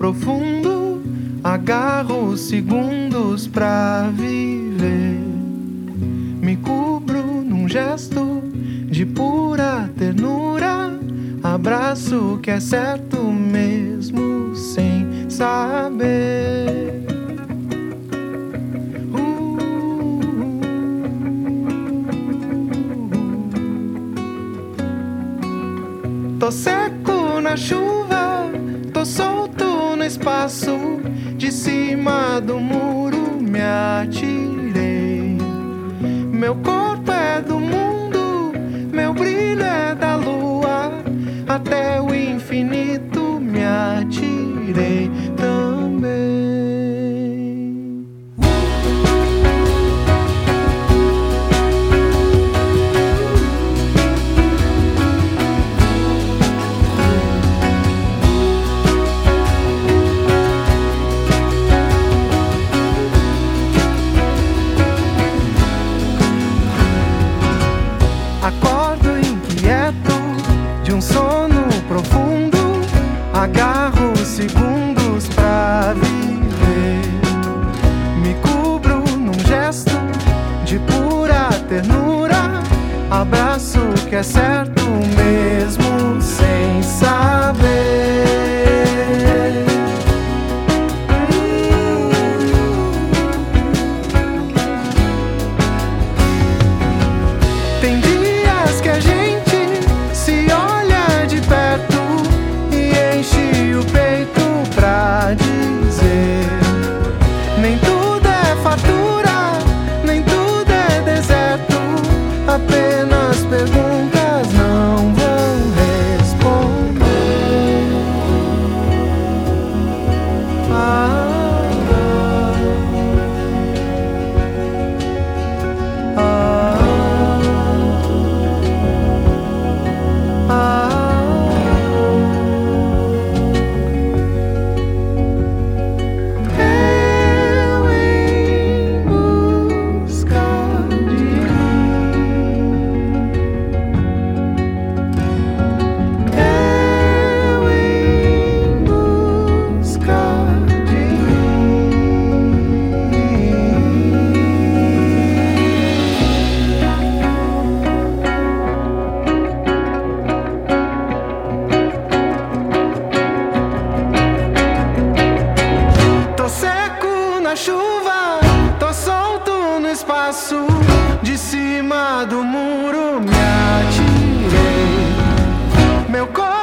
profundo, agarro os segundos pra viver. Me cubro num gesto de pura ternura, abraço que é certo mesmo sem saber. Tô seco na chuva, tô solto no espaço, de cima do muro me atirei. Meu corpo é do mundo, meu brilho é da lua, até o infinito me atirei também. Acordo inquieto de um sono profundo, agarro segundos pra viver. Me cubro num gesto de pura ternura, abraço que é certo mesmo sem saber. Tem dias que a gente se olha de perto e enche o peito pra dizer: nem tudo é fartura, nem tudo é deserto, apenas perguntas não vão responder. Tô seco na chuva, tô solto no espaço, de cima do muro me atirei. Meu corpo